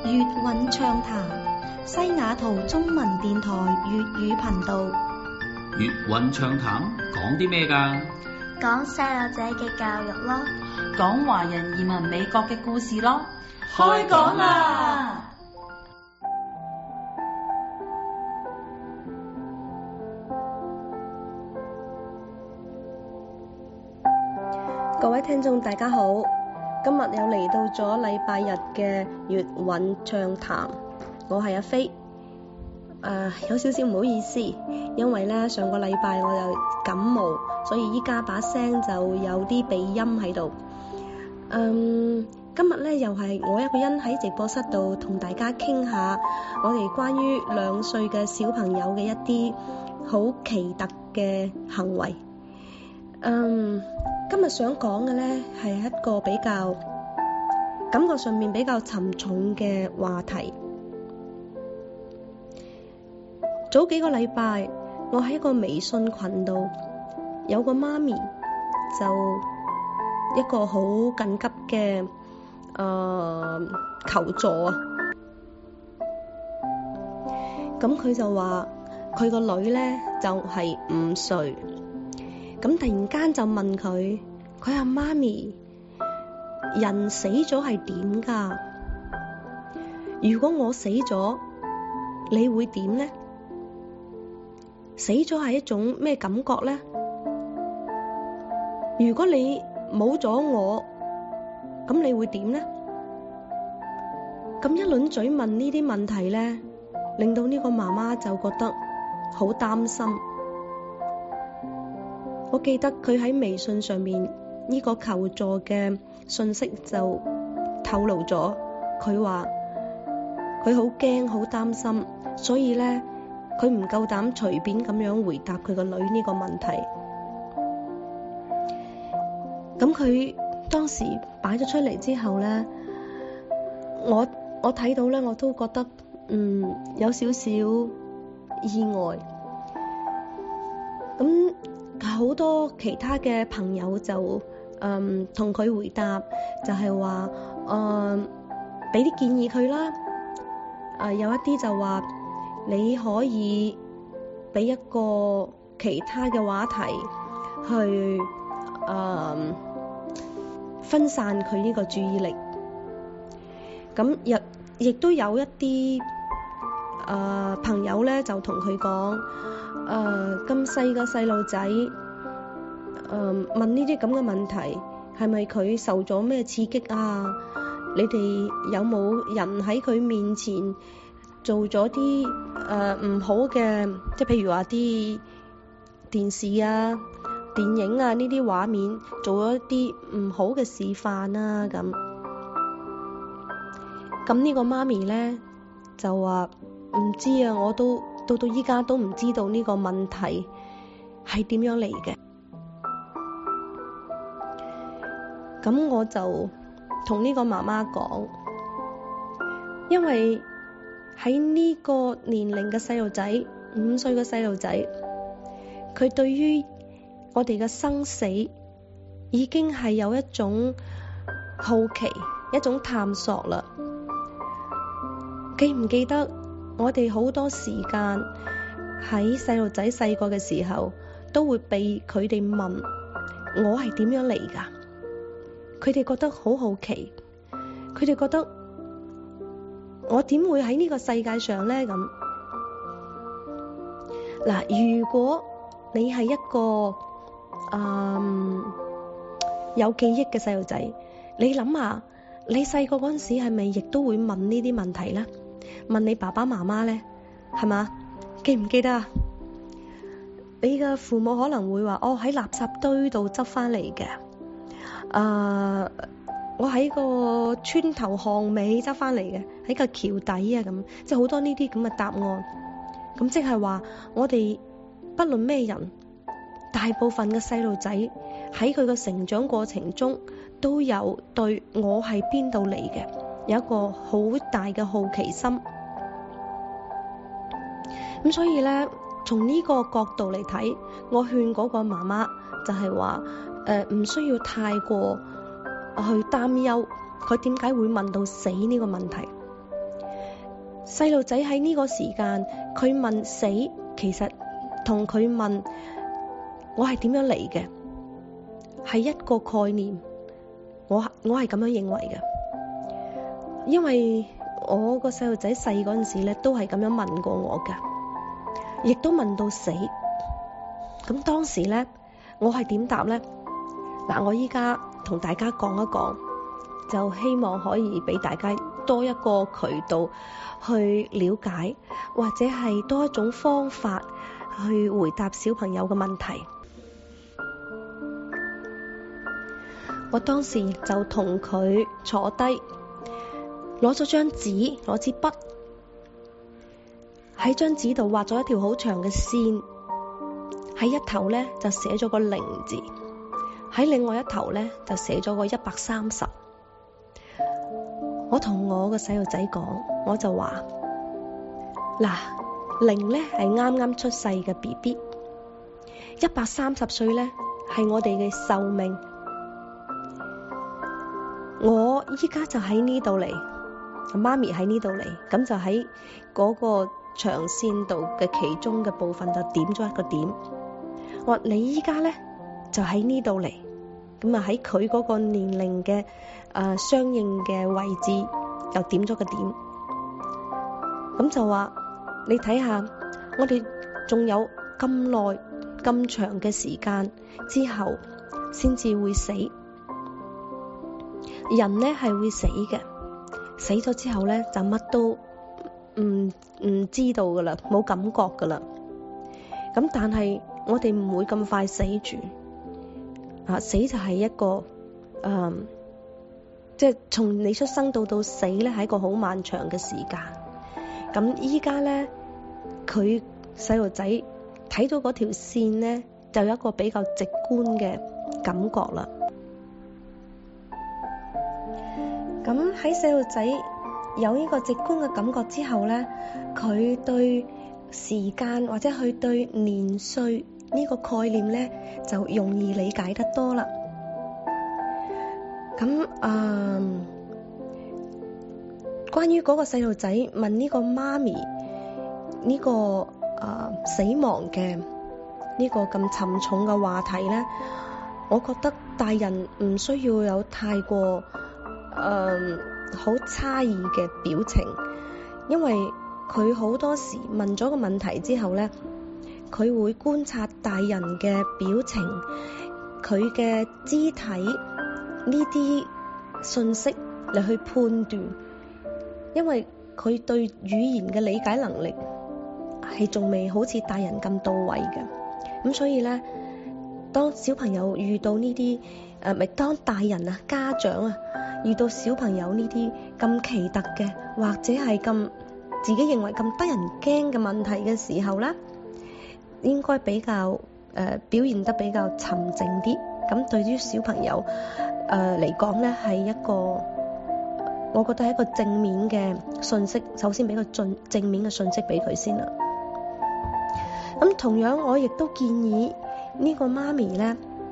粵韻暢談，西雅圖中文電台粵語頻道。 粵韻暢談講啲咩㗎？ 講細路仔嘅教育咯， 講華人移民美國嘅故事咯。 開講啦！ 各位聽眾大家好，今日又嚟到咗禮拜日嘅粵韻暢談，我係阿飛。有少少唔好意思，因為咧上個禮拜我又感冒，所以依家把聲就有啲鼻音喺度。今日咧又係我一個人喺直播室度同大家傾下我哋關於2歲嘅小朋友嘅一啲好奇特嘅行為。今日想講嘅咧係一個比較感覺上面比較沉重嘅話題。早幾個禮拜，我喺一個微信群度，有個媽咪就一個好緊急嘅求助啊。咁佢就話佢個女咧就係5歲，咁突然間就問佢話媽咪，人死咗係點㗎？如果我死咗，你會點呢？死咗係一種咩感覺呢？如果你冇咗我，咁你會點呢？咁一輪嘴問呢啲問題呢，令到呢個媽媽就覺得好擔心。我記得佢喺微信上面呢個求助嘅信息就透露咗，佢話佢好驚好擔心，所以呢佢唔夠膽隨便咁樣回答佢個女呢個問題。咁佢當時擺咗出嚟之後呢，我睇到呢，我都覺得有少少意外。咁好多其他嘅朋友就同佢回答，就係話俾啲建議佢啦。有一啲就話你可以俾一個其他嘅話題去分散佢呢個注意力。咁亦都有一啲朋友咧就同佢講，咁細個細路仔問呢啲咁嘅問題，係咪佢受咗咩刺激啊？你哋有冇人喺佢面前做咗啲唔好嘅，即係譬如話啲電視啊、電影啊呢啲畫面，做咗一啲唔好嘅示範啊咁。咁呢個媽咪咧就話唔知啊，我都到依家都唔知道呢個問題係點樣嚟嘅。咁我就同呢個媽媽講，因為喺呢個年齡嘅細路仔，5歲嘅細路仔，佢對於我哋嘅生死已經係有一種好奇，一種探索啦。記唔記得我哋好多時間喺細路仔細個嘅時候，都會被佢哋問我係點樣嚟㗎？佢哋覺得好好奇，佢哋覺得我點會喺呢個世界上呢？咁嗱，如果你係一個有記憶嘅細路仔，你諗下，你細個嗰陣時係咪亦都會問呢啲問題呢？問你爸爸媽媽呢？係嘛？記唔記得啊？你嘅父母可能會話，喺垃圾堆度執翻嚟嘅。我喺個村頭巷尾執翻嚟嘅，喺個橋底啊咁，即係好多呢啲咁嘅答案。咁即係話，我哋不論咩人，大部分嘅細路仔喺佢嘅成長過程中，都有對我係邊度嚟嘅有一個好大嘅好奇心。咁所以呢，從呢個角度嚟睇，我勸嗰個媽媽就係話，唔需要太過去擔憂佢點解會問到死呢個問題。 細路仔喺呢個時間，佢問死，其實同佢問我係點樣嚟嘅，係一個概念。我係咁樣認為嘅，因為我個細路仔細嗰陣時咧，都係咁樣問過我噶，亦都問到死。咁當時咧，我係點答咧？嗱，我依家同大家講一講，就希望可以俾大家多一個渠道去了解，或者係多一種方法去回答小朋友嘅問題。我當時就同佢坐低，攞咗張紙，攞支筆，喺張紙度畫咗一條好長嘅線，喺一頭咧就寫咗個0字，喺另外一頭咧就寫咗個130。我同我個細路仔講，我就話嗱，0咧係啱啱出世嘅 BB，130歲咧係我哋嘅壽命。我依家就喺呢度嚟，媽咪喺呢度嚟，咁就喺嗰個長線度嘅其中嘅部分就點咗一個點。我話你依家咧就喺呢度嚟，咁啊喺佢嗰個年齡嘅相應嘅位置又點咗個點。咁就話你睇下，我哋仲有咁耐咁長嘅時間之後先至會死。人咧係會死嘅，死咗之後咧就乜都唔知道噶啦，冇感覺噶啦。咁但係我哋唔會咁快死住，死就係一個即係從你出生到死咧係一個好漫長嘅時間。咁依家咧佢細路仔睇到嗰條線咧，就有一個比較直觀嘅感覺啦。咁喺細路仔有呢個直觀嘅感覺之後咧，佢對時間或者佢對年歲呢個概念咧就容易理解得多啦。咁關於嗰個細路仔問呢個媽咪呢個死亡嘅呢個咁沉重嘅話題咧，我覺得大人唔需要有太過好差異嘅表情，因為佢好多時問咗個問題之後咧，佢會觀察大人嘅表情，佢嘅肢體呢啲信息嚟去判斷，因為佢對語言嘅理解能力係仲未好似大人咁到位嘅。咁所以咧，當小朋友遇到呢啲當大人啊家長啊遇到小朋友呢啲咁奇特嘅，或者係咁自己認為咁得人驚嘅問題嘅時候咧，應該比較表現得比較沉靜啲。咁對於小朋友嚟講咧，係一個我覺得係一個正面嘅信息。首先俾個正面嘅信息俾佢先啦。咁同樣我亦都建議呢個媽咪咧，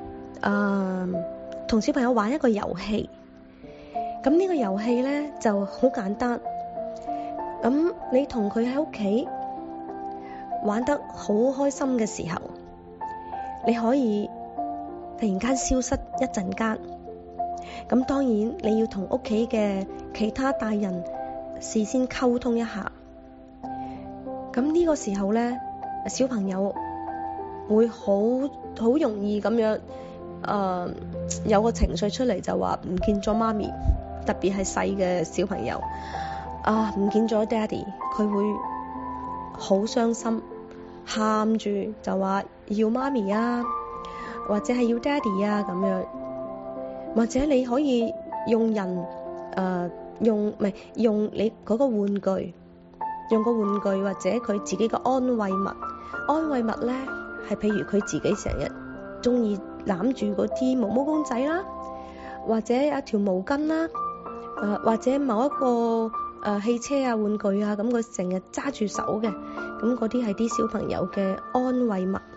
同小朋友玩一個遊戲。咁呢個遊戲咧就好簡單。咁你同佢喺屋企玩得好開心嘅時候，你可以突然間消失一陣間。咁當然你要同屋企嘅其他大人事先溝通一下。咁呢個時候咧，小朋友會好容易咁樣有個情緒出嚟，就話唔見咗媽咪，特別係細嘅小朋友唔見咗爹哋，佢會好傷心，喊住就話要媽咪啊，或者係要爹哋啊咁樣。或者你可以用用你嗰個玩具，用個玩具或者佢自己嘅安慰物。安慰物咧係譬如佢自己成日中意攬住嗰啲毛毛公仔啦，或者有一條毛巾啦，或者某一個汽車啊玩具啊，咁佢成日揸住手嘅，咁嗰啲係啲小朋友嘅安慰物。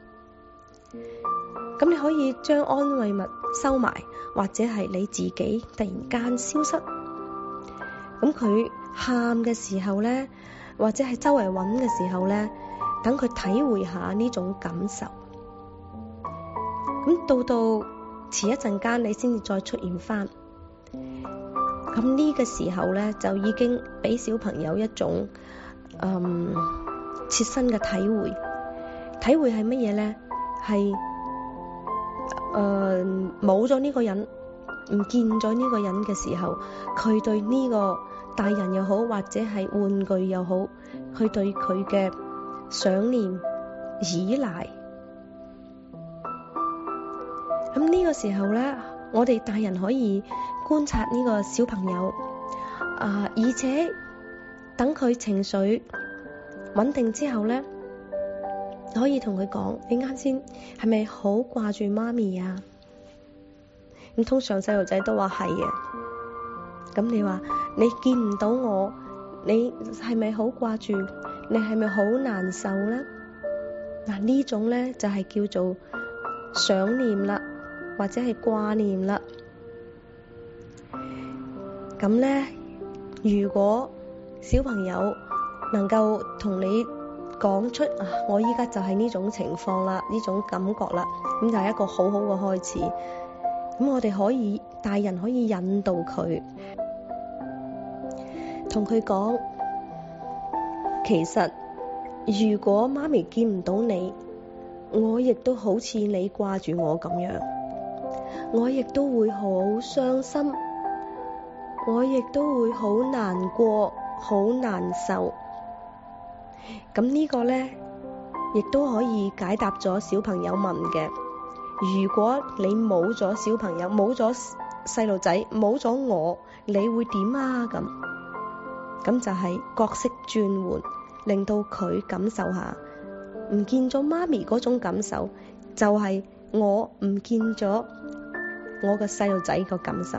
咁你可以將安慰物收埋，或者係你自己突然間消失。咁佢喊嘅時候呢，或者係周圍揾嘅時候呢，等佢體會下呢種感受。咁到遲一陣間你先至再出現翻，咁呢個時候呢，就已經俾小朋友一種切身嘅體會。體會係乜嘢呢？係冇咗呢個人，唔見咗呢個人嘅時候，佢對呢個大人又好，或者係玩具又好，佢對佢嘅想念、依賴。咁呢個時候呢，我哋大人可以觀察呢個小朋友，而且等佢情緒穩定之後呢，可以同佢講：你啱先係咪好掛住媽咪啊？咁通常細路仔都話係嘅。咁你話你見唔到我，你係咪好掛住？你係咪好難受呢？嗱，呢種呢就係叫做想念啦，或者係掛念啦。咁呢，如果小朋友能夠同你講出我依家就係呢種情況啦，呢種感覺啦，咁就係一個好好嘅開始。咁我哋大人可以引導佢，同佢講，其實如果媽咪見唔到你，我亦都好似你掛住我咁樣，我亦都會好傷心，我亦都會好難過，好難受。咁呢個呢，亦都可以解答咗小朋友問嘅：如果你冇咗小朋友，冇咗細路仔，冇咗我，你會點啊？咁就係角色轉換，令到佢感受下唔見咗媽咪嗰種感受，就係我唔見咗我個細路仔個感受。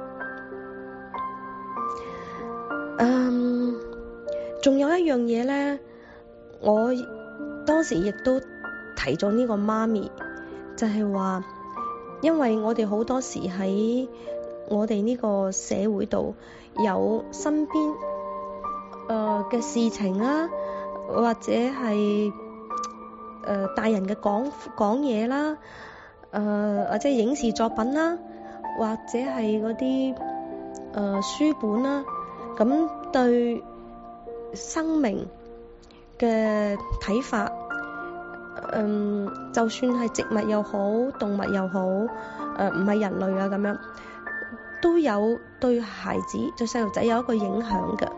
仲有一樣嘢呢，我當時亦都提咗呢個媽咪，就係話，因為我哋好多時喺我哋呢個社會度有身邊嘅事情啦，或者係大人嘅講嘢啦，或者影視作品啦，或者係嗰啲書本啦，咁對生命嘅睇法，就算係植物又好，動物又好，唔係人類啊咁樣，都有對孩子、對細路仔有一個影響嘅。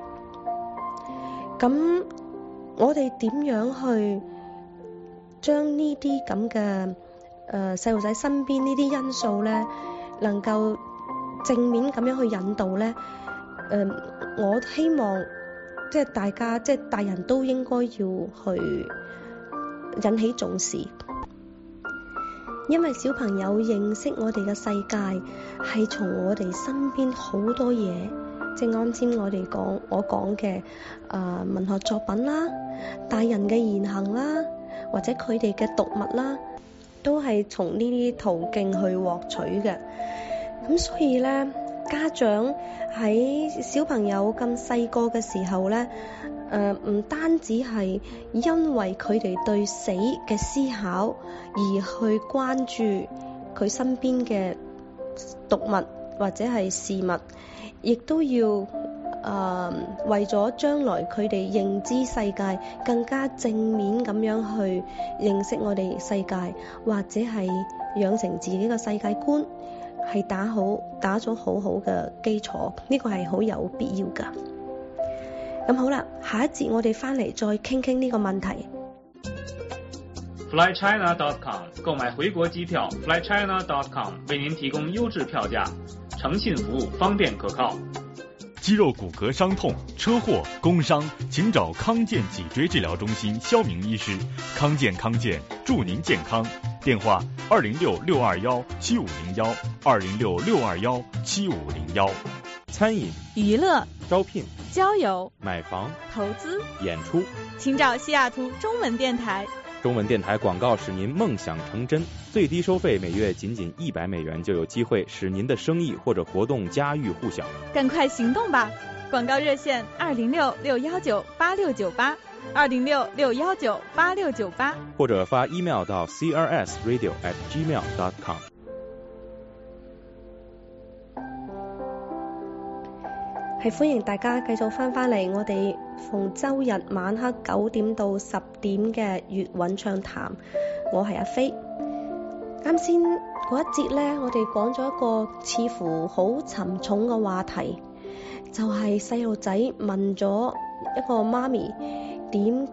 咁我哋點樣去將呢啲咁嘅細路仔身邊呢啲因素咧，能夠正面咁樣去引導咧？我希望即係大家，即係大人都應該要去引起重視，因為小朋友認識我哋嘅世界係從我哋身邊好多嘢，即係啱先我講嘅文學作品啦，大人嘅言行啦，或者佢哋嘅讀物啦，都係從呢啲途徑去獲取嘅。咁所以咧，家長喺小朋友咁細個嘅時候咧，唔單止係因為佢哋對死嘅思考而去關注佢身邊嘅讀物或者係事物，亦都要為咗將來佢哋認知世界更加正面咁樣去認識我哋世界，或者係養成自己嘅世界觀，係打咗好好嘅基礎，呢個係好有必要噶。咁好啦，下一節我哋翻嚟再傾呢個問題。 flychina.com 購買回國機票 flychina.com 為您提供優質票價，誠信服務，方便可靠。 肌肉骨骼傷痛、車禍、工傷，請找康健脊椎治療中心肖明醫師。康健，祝您健康。電話206-621-7501 206-621-7501。 餐飲、 娛樂、 招聘、 交友、 買房、 投資、 演出， 請找西雅圖中文電台。 中文電台廣告使您夢想成真，最低收費每月僅$100就有機會使您的生意或者活動家喻戶曉。 趕快行動吧！ 廣告熱線206-619-8698 206-619-8698， 或者發 email 到 crsradio@gmail.com。 係歡迎大家繼續翻嚟我哋逢周日晚黑9點到10點嘅粵韻暢談，我係阿飛。啱先嗰一節呢，我哋講咗一個似乎好沉重嘅話題，就係細路仔問咗一個媽咪點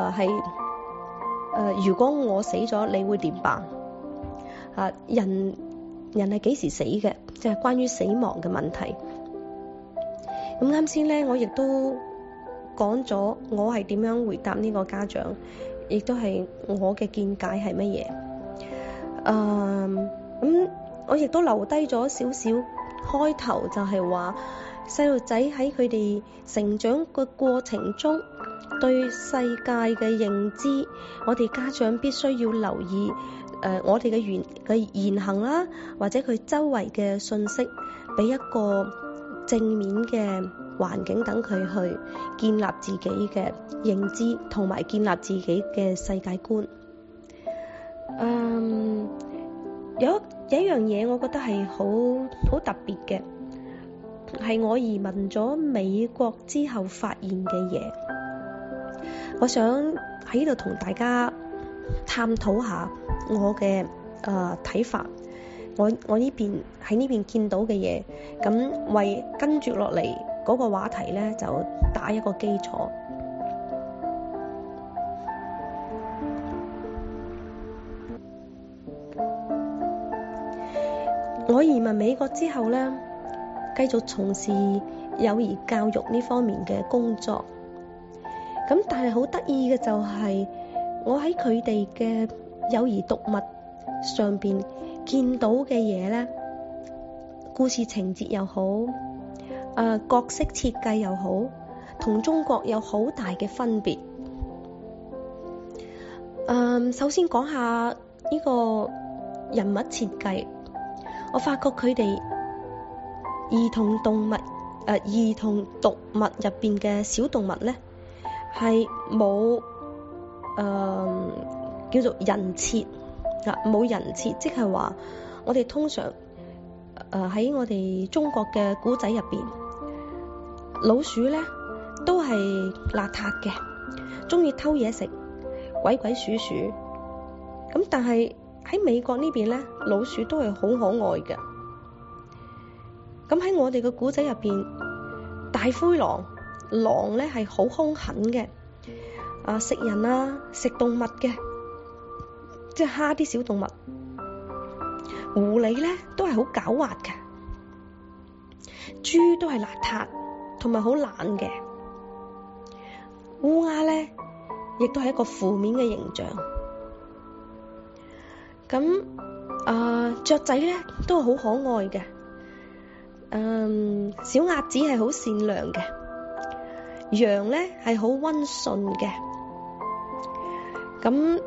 如果我死咗你會點辦？人係幾時死嘅？即係關於死亡嘅問題。咁啱先呢，我亦都講咗我係點樣回答呢個家長，亦都係我嘅見解係乜嘢。咁我亦都留低咗少少開頭，就係話細路仔喺佢哋成長嘅過程中，對世界嘅認知，我哋家長必須要留意我哋嘅言行啦，或者佢周圍嘅信息，俾一個正面嘅環境，等佢去建立自己嘅認知，同埋建立自己嘅世界觀。有一樣嘢，我覺得係好特別嘅，係我移民咗美國之後發現嘅嘢。我想喺度同大家探討下我嘅睇法。我呢邊喺呢邊見到嘅嘢，咁為跟住落嚟嗰個話題呢，就打一個基礎。我移民美國之後呢，繼續從事幼兒教育呢方面嘅工作。咁但係好得意嘅就係，我喺佢哋嘅幼兒讀物上邊見到嘅嘢呢，故事情節又好，角色設計又好，同中國有好大嘅分別。首先講下呢個人物設計，我發覺佢哋兒童讀物入邊嘅小動物呢，係冇叫做人設。冇人設，即係話我哋通常喺我哋中國嘅古仔入邊，老鼠咧都係邋遢嘅，中意偷嘢食，鬼鬼祟祟。咁但係喺美國呢邊咧，老鼠都係好可愛嘅。咁喺我哋嘅古仔入邊，大灰狼咧係好兇狠嘅，食人啊，食動物嘅。即係蝦啲小動物。狐狸咧都係好狡猾嘅，豬都係邋遢同埋好懶嘅，烏鴉咧亦都係一個負面嘅形象。咁雀仔咧都係好可愛嘅，小鴨子係好善良嘅，羊咧係好溫順嘅。咁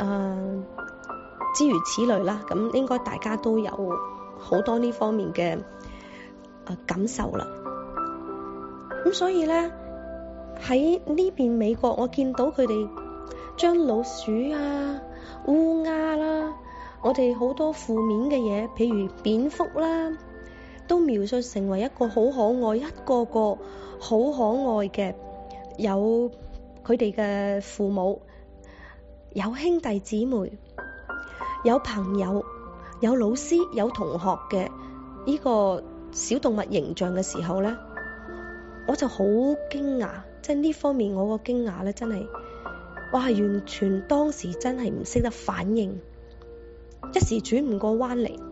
諸如此類啦，咁應該大家都有好多呢方面嘅感受啦。咁所以咧喺呢邊美國，我見到佢哋將老鼠啊、烏鴉啦，我哋好多負面嘅嘢，譬如蝙蝠啦，都描述成為一個好可愛，一個個好可愛嘅，有佢哋嘅父母，有兄弟姊妹，有朋友，有老師，有同學嘅呢個小動物形象嘅時候咧，我就好驚訝，即係呢方面我個驚訝咧，真係哇，完全當時真係唔識得反應，一時轉唔過彎嚟。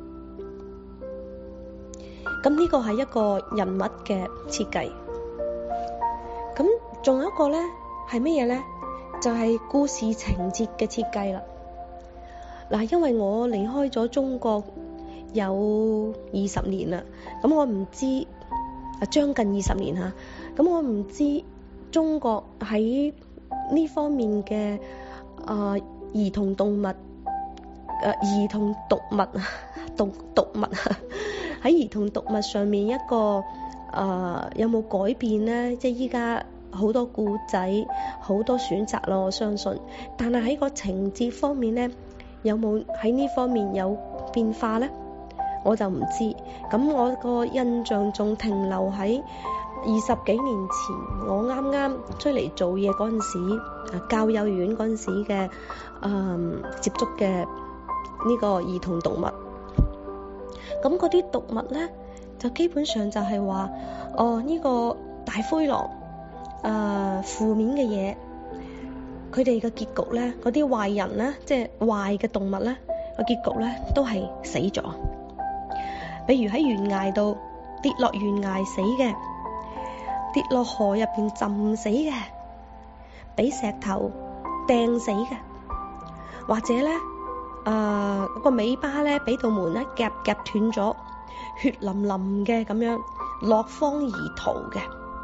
咁呢個係一個人物嘅設計。咁仲有一個咧係乜嘢咧？就係故事情節嘅設計啦。嗱，因為我離開咗中國有20年啦，咁我唔知將近20年吓，咁我唔知中國喺呢方面嘅兒童動物兒童讀物喺兒童讀物上面一個有冇改變呢？即係依家好多故仔，好多選擇咯，我相信。但係喺個情節方面呢，有冇喺呢方面有變化呢？我就唔知。咁我個印象仲停留喺20幾年前，我啱啱出嚟做嘢嗰陣時，教幼兒園嗰陣時嘅接觸嘅呢個兒童讀物。咁嗰啲讀物呢，就基本上就係話，呢個大灰狼，負面嘅嘢，佢哋嘅結局呢，嗰啲壞人呢，即係壞嘅動物呢，個結局呢都係死咗。比如喺懸崖度跌落懸崖死嘅，跌落河入邊浸死嘅，俾石頭掟死嘅，或者咧個尾巴咧俾道門咧夾斷咗，血淋淋嘅咁樣落荒而逃嘅。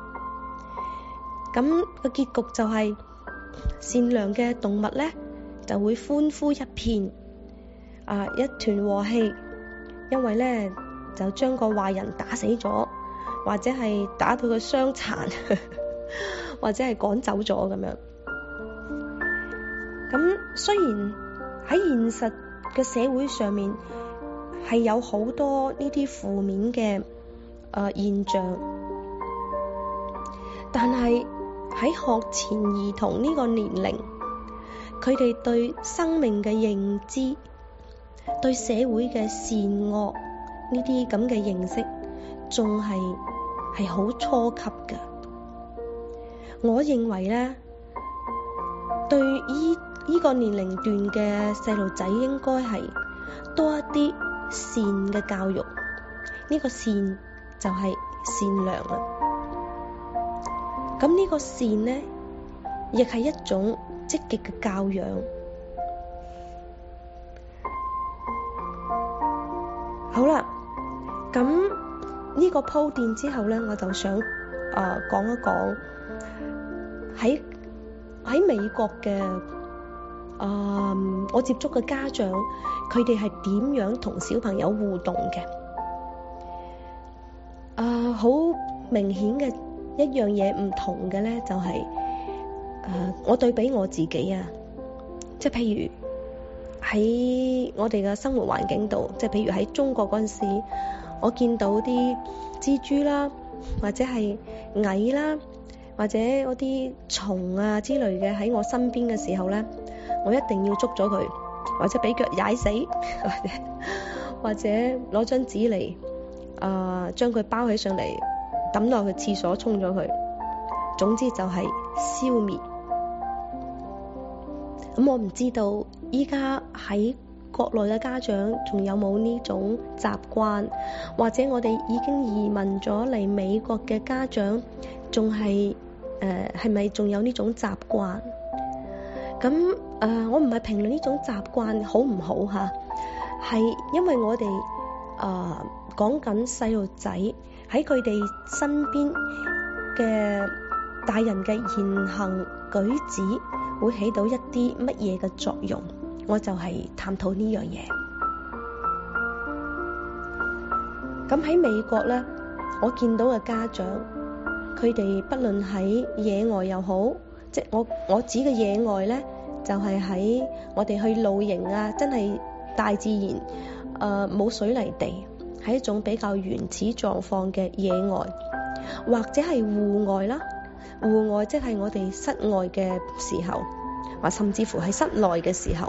咁個結局就係善良嘅動物咧就會歡呼一片，一團和氣，因為咧就將個壞人打死咗，或者係打到佢傷殘，或者係趕走咗咁樣。咁雖然喺現實嘅社會上面係有好多呢啲負面嘅現象，但係喺學前兒童呢個年齡，佢哋對生命嘅認知，對社會嘅善惡呢啲咁嘅認識仲係好初級嘅。我認為咧，對依個年齡段嘅細路仔應該係多一啲善嘅教育。呢個善就係善良啦。咁呢個善咧，亦係一種積極嘅教養。好啦，咁呢個鋪墊之後咧，我就想講一講喺美國嘅我接觸嘅家長，佢哋係點樣同小朋友互動嘅？好明顯嘅一樣嘢唔同嘅咧，就係我對比我自己啊，即係譬如喺我哋嘅生活環境度，即係譬如喺中國嗰陣時，我見到啲蜘蛛啦，或者係蟻啦，或者嗰啲蟲啊之類嘅喺我身邊嘅時候咧，我一定要捉咗佢，或者俾腳踩死，或者攞張紙嚟將佢包起上嚟，抌落去廁所沖咗佢。總之就係消滅。咁我唔知道依家喺國內嘅家長仲有冇呢種習慣，或者我哋已經移民咗嚟美國嘅家長仲係咪仲有呢種習慣？咁我唔係評論呢種習慣好唔好吓，係因為我哋講緊細路仔喺佢哋身邊嘅大人嘅言行舉止會起到一啲乜嘢嘅作用，我就係探討呢樣嘢。咁喺美國咧，我見到嘅家長，佢哋不論喺野外又好，即係我指嘅野外咧，就係喺我哋去露營啊，真係大自然冇水泥地，係一種比較原始狀況嘅野外，或者係戶外啦。戶外即係我哋室外嘅時候，或甚至乎喺室內嘅時候，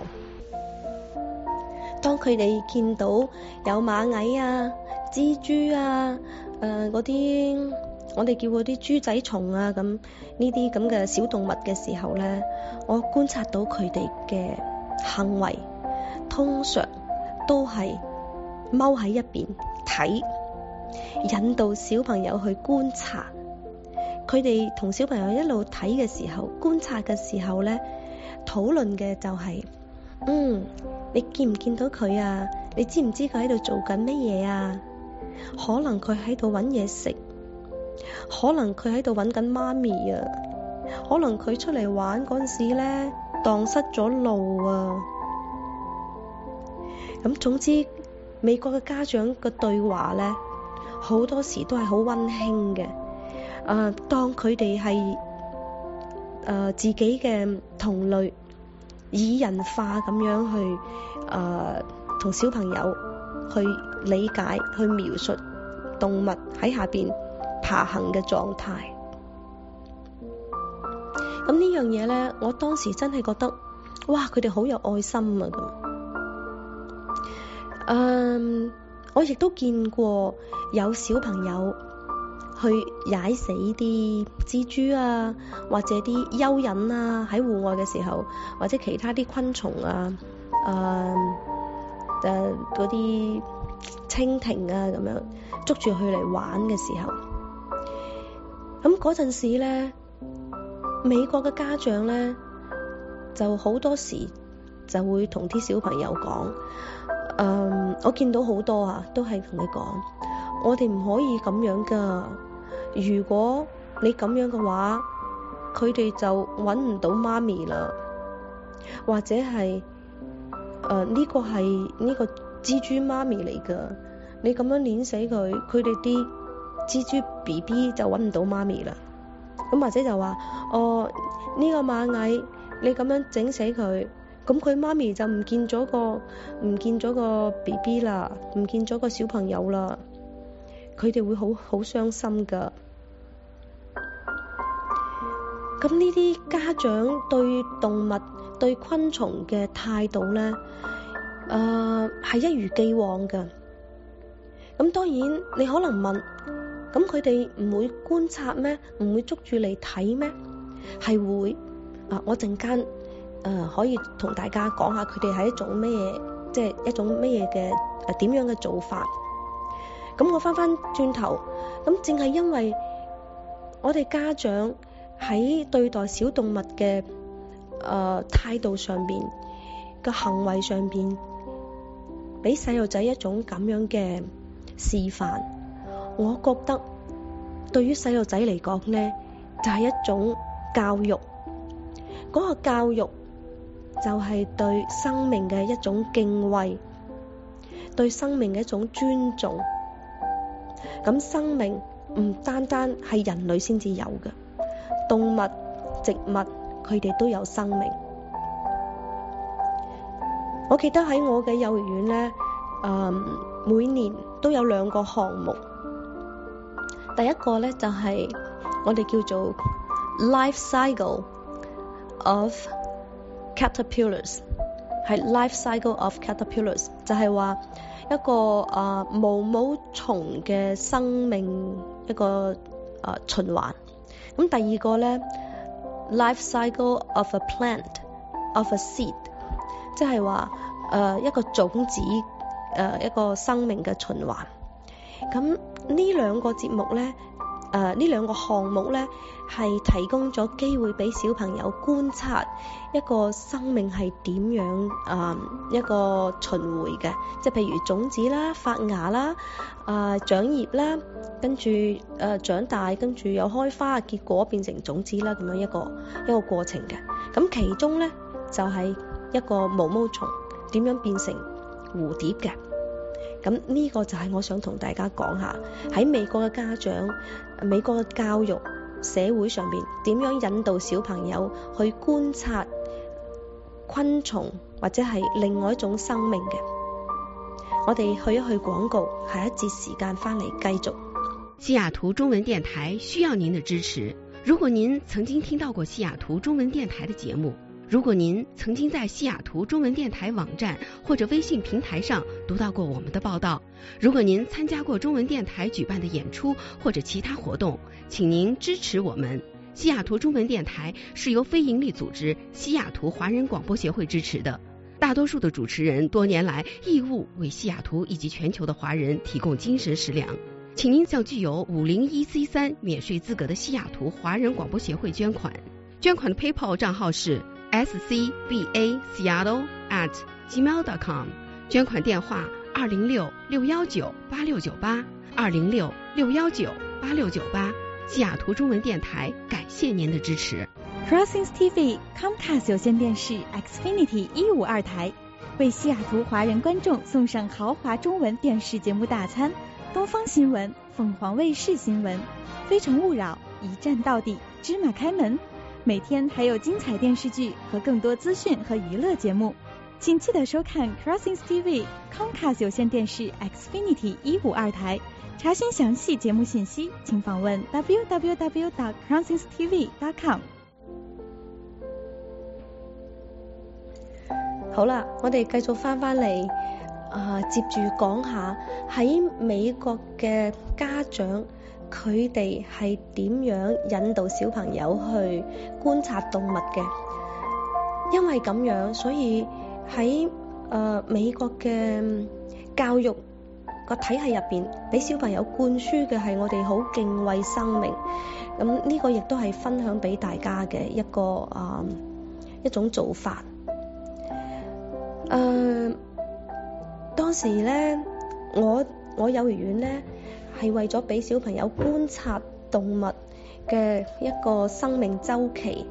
當佢哋見到有螞蟻啊、蜘蛛啊、嗰啲我哋叫嗰啲豬仔蟲啊，咁呢啲咁嘅小動物嘅時候咧，我觀察到佢哋嘅行為通常都係踎喺一邊睇，引導小朋友去觀察。佢哋同小朋友一路睇嘅時候，觀察嘅時候咧，討論嘅就係你見唔見到佢啊？你知唔知佢喺度做緊乜嘢啊？可能佢喺度搵嘢食，可能佢喺度搵緊媽咪啊，可能佢出嚟玩嗰陣時咧蕩失咗路啊。咁總之美國嘅家長嘅對話咧， 好多時都係好溫馨嘅，當佢哋係自己嘅同類，以人化咁樣去同小朋友去理解、去描述動物喺下邊爬行嘅狀態。咁呢樣嘢呢，我當時真係覺得，哇！佢哋好有愛心啊咁。我亦都見過有小朋友去踩死啲蜘蛛啊，或者啲蚯蚓啊，喺戶外嘅時候，或者其他啲昆蟲啊，嗰啲蜻蜓啊咁樣捉住佢嚟玩嘅時候，咁嗰陣時咧，美國嘅家長咧就好多時就會同啲小朋友講。我見到好多啊，都係同你講，我哋唔可以咁樣噶。如果你咁樣嘅話，佢哋就搵唔到媽咪啦，或者係呢個係呢個蜘蛛媽咪嚟噶。你咁樣碾死佢，佢哋啲蜘蛛 BB 就搵唔到媽咪啦。咁或者就話，呢個螞蟻，你咁樣整死佢。咁佢媽咪就唔見咗個 BB 啦，唔見咗個小朋友啦，佢哋會好傷心噶。咁呢啲家長對動物、對昆蟲嘅態度咧，係一如既往噶。咁當然你可能問，咁佢哋唔會觀察咩？唔會捉住嚟睇咩？係會我陣間可以同大家講下佢哋係一種咩嘢，即係一種咩嘢嘅點樣嘅做法。咁我翻轉頭，咁正係因為我哋家長喺對待小動物嘅態度上邊嘅行為上邊，俾細路仔一種咁樣嘅示範。我覺得對於細路仔嚟講呢，就係一種教育。嗰個教育就係對生命嘅一種敬畏，對生命嘅一種尊重。咁生命唔單單係人類先至有嘅，動物、植物佢哋都有生命。我記得喺我嘅幼兒園咧，每年都有2個項目。第一個咧就係我哋叫做 Life Cycle of Caterpillars， 係 Life Cycle of Caterpillars， 就係話一個毛毛蟲嘅生命一個循環。咁第二個咧 Life Cycle of a Plant of a Seed， 即係話一個種子一個生命嘅循環。咁呢2個節目咧，呢2個項目咧，係提供咗機會俾小朋友觀察一個生命係點樣一個循環嘅，即係譬如種子啦、發芽啦、長葉啦，跟住長大，跟住又開花結果變成種子啦，咁樣一個過程嘅。咁其中咧就係一個毛毛蟲點樣變成蝴蝶嘅。咁呢個就係我想同大家講下喺美國嘅家長、美國嘅教育社會上邊點樣引導小朋友去觀察昆蟲或者係另外一種生命嘅。我哋去一去廣告，下一節時間翻嚟繼續。 西雅圖中文電台需要您的支持。如果您曾經聽到過西雅圖中文電台的節目，如果您曾經在西雅圖中文電台網站或者微信平台上讀到過我們的報道，如果您參加過中文電台舉辦的演出或者其他活動，請您支持我們。西雅圖中文電台是由非營利組織西雅圖華人廣播協會支持的，大多數的主持人多年來義務為西雅圖以及全球的華人提供精神食糧。請您向具有501C3免稅資格的西雅圖華人廣播協會捐款，捐款的 PayPal 賬號是scbaseattle@gmail.com， 捐款電話206-619-8698 206-619-8698。西雅圖中文電台感謝您的支持。 Crossings TV Comcast 有線電視 Xfinity 152台為西雅圖華人觀眾送上豪華中文電視節目大餐， 東方新聞、鳳凰衛視新聞、非誠勿擾、一站到底、芝麻開門，每天還有精彩電視劇和更多資訊和娛樂節目，請記得收看 Crossings TV Comcast 有線電視 Xfinity 152台。查詢詳細節目信息，請訪問 www.crossingstv.com。 好啦，我哋繼續翻嚟，接住講下喺美國嘅家長，佢哋係點樣引導小朋友去觀察動物嘅？因為咁樣，所以喺美國嘅教育個體系入邊，俾小朋友灌輸嘅係我哋好敬畏生命。咁呢個亦都係分享俾大家嘅一個一種做法。當時咧，我幼兒園咧係為咗俾小朋友觀察動物嘅一個生命週期，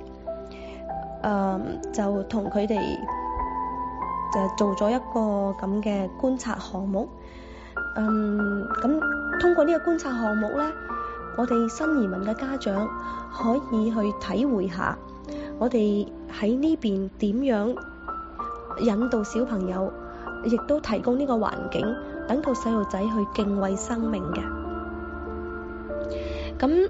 就同佢哋就做咗一個咁嘅觀察項目。咁通過呢個觀察項目咧，我哋新移民嘅家長可以去體會下，我哋喺呢邊點樣引導小朋友，亦都提供呢個環境，等到細路仔去敬畏生命嘅。咁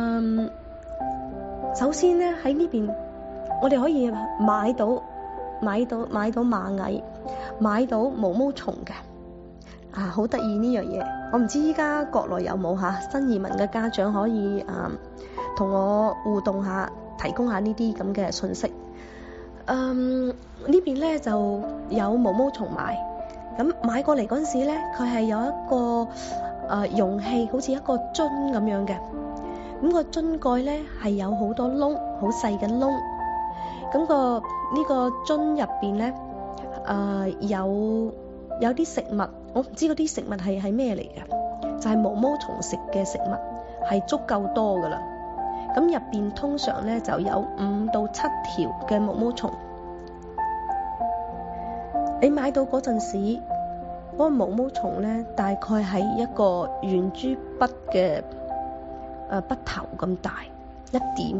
首先咧喺呢邊，我哋可以買到螞蟻，買到毛毛蟲嘅。好得意呢樣嘢，我唔知依家國內有冇嚇，新移民嘅家長可以同我互動下，提供下呢啲咁嘅信息。呢邊咧就有毛毛蟲賣，咁買過嚟嗰陣時咧，佢係有一個容器，好似一個樽咁樣嘅，咁個樽蓋咧係有好多窿，好細嘅窿，咁呢個樽入邊咧有啲食物，我唔知嗰啲食物係咩嚟嘅，就係毛毛蟲食嘅食物，係足夠多噶啦。咁入邊通常咧就有5到7條嘅毛毛蟲。你買到嗰陣時，嗰個毛毛蟲咧大概係一個圓珠筆嘅筆頭咁大一點。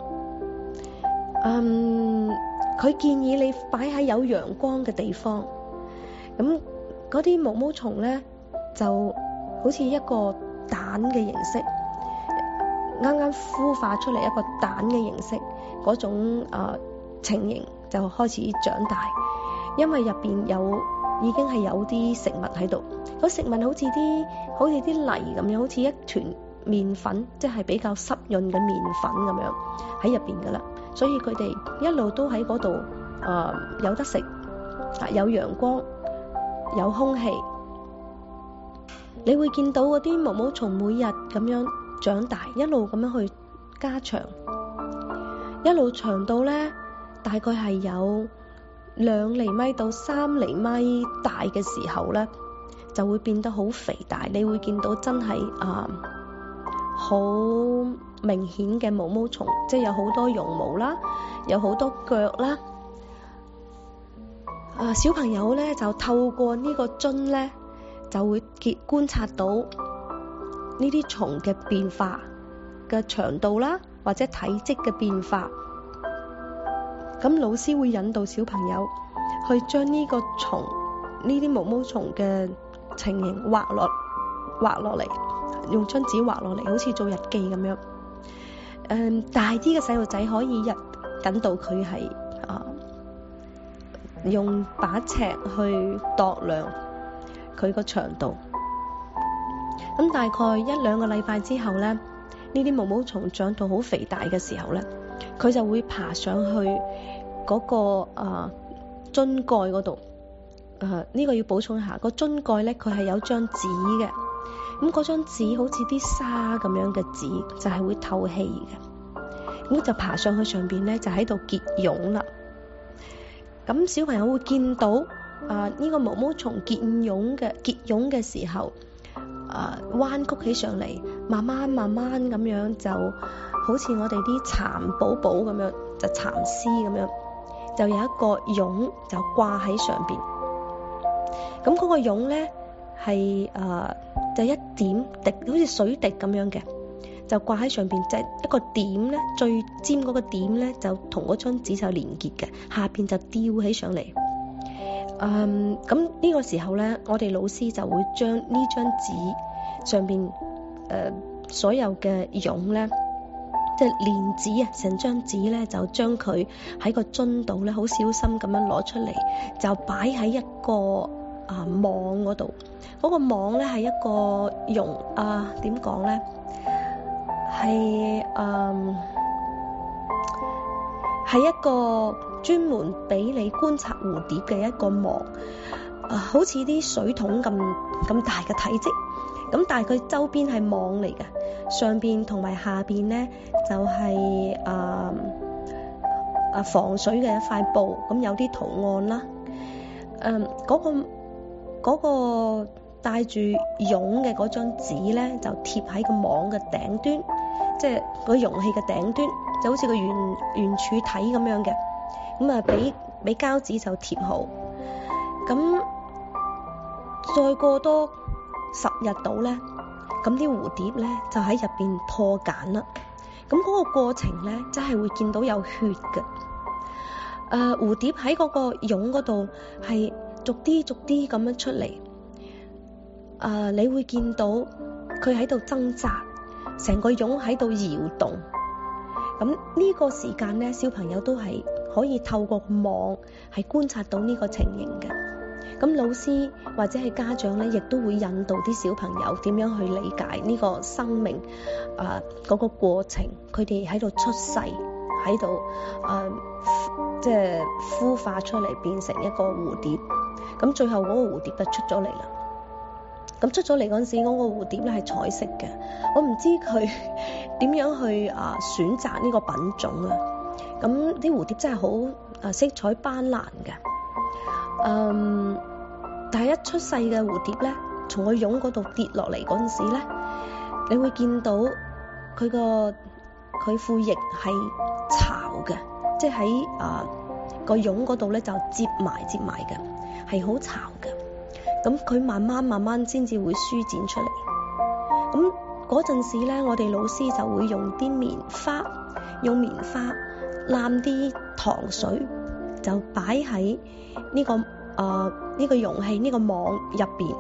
佢建議你擺喺有陽光嘅地方。咁嗰啲毛毛蟲咧就好似一個蛋嘅形式，啱啱孵化出嚟一個蛋嘅形式，嗰種情形就開始長大，因為入邊已經係有啲食物喺度，嗰食物好似啲泥咁樣，好似一團麵粉，即係比較濕潤嘅麵粉咁樣喺入邊噶啦，所以佢哋一路都喺嗰度有得食，有陽光，有空氣，你會見到嗰啲毛毛蟲每日咁樣長大，一路咁樣去加長，一路長到咧大概係有2厘米到3厘米大嘅時候咧，就會變得好肥大。你會見到真係好明顯嘅毛毛蟲，即係有好多絨毛啦，有好多腳啦。小朋友咧就透過呢個樽咧，就會觀察到呢啲蟲嘅變化嘅長度啦，或者體積嘅變化。咁老師會引導小朋友去將呢個蟲，呢啲毛毛蟲嘅情形畫落嚟，用張紙畫落嚟，好似做日記咁樣。大啲嘅細路仔可以引導佢係用把尺去度量佢個長度。咁大概1-2個禮拜之後咧，呢啲毛毛蟲長到好肥大嘅時候咧，佢就會爬上去嗰個樽蓋嗰度。呢個要補充一下，個樽蓋咧佢係有張紙嘅，咁嗰張紙好似啲沙咁樣嘅紙，就係會透氣嘅。咁就爬上去上邊咧，就喺度結蛹啦。咁小朋友會見到呢個毛毛蟲結蛹嘅時候，彎曲起上嚟，慢慢咁樣，就好似我哋啲蠶寶寶咁樣，就蠶絲咁樣，就有一個蛹就掛喺上邊。咁嗰個蛹咧係就一點滴，好似水滴咁樣嘅，就掛喺上邊，就一個點咧，最尖嗰個點咧就同嗰張紙就連結嘅，下邊就吊起上嚟。咁呢個時候咧，我哋老師就會將呢張紙上邊所有嘅絨咧，即係蓮子啊，成張紙咧就將佢喺個樽度咧，好小心咁樣攞出嚟，就擺喺一個網嗰度。嗰個網咧係一個點講咧，係一個專門俾你觀察蝴蝶嘅一個網，好似啲水桶咁大嘅體積，咁但係佢周邊係網嚟嘅，上邊同埋下邊咧就係防水嘅一塊布，咁有啲圖案啦。嗰個帶住絨嘅嗰張紙咧，就貼喺個網嘅頂端，即係個容器嘅頂端，就好似個圓柱體咁樣嘅。咁啊，俾膠紙就貼好。咁再過多10日到咧，咁啲蝴蝶咧就喺入邊破繭啦。咁嗰個過程咧，真係會見到有血嘅。蝴蝶喺嗰個蛹嗰度係逐啲咁樣出嚟。你會見到佢喺度掙扎，成個蛹喺度搖動。咁呢個時間咧，小朋友都係可以透過網係觀察到呢個情形嘅。咁老師或者係家長咧，亦都會引導啲小朋友點樣去理解呢個生命嗰個過程。佢哋喺度出世，喺度即係孵化出嚟變成一個蝴蝶。咁最後嗰個蝴蝶就出咗嚟啦。咁出咗嚟嗰陣時，嗰個蝴蝶咧係彩色嘅。我唔知佢點樣去選擇呢個品種啊。咁啲蝴蝶真係好色彩斑斕嘅。但係一出世嘅蝴蝶咧，從個蛹嗰度跌落嚟嗰陣時咧，你會見到佢副翼係巢嘅，即係喺個蛹嗰度咧就接埋嘅，係好巢嘅。咁佢慢慢先至會舒展出嚟。咁嗰陣時咧，我哋老師就會用棉花攬啲糖水，就擺喺呢個容器呢個網入邊。